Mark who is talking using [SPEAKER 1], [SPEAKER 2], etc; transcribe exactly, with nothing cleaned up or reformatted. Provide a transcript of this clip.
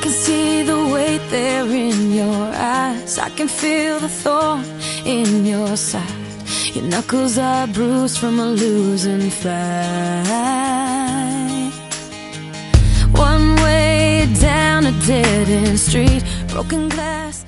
[SPEAKER 1] can see the weight there in your eyes. I can feel the thorn in your side. Your knuckles are bruised from a losing fight. One way down a dead-end street, broken glass.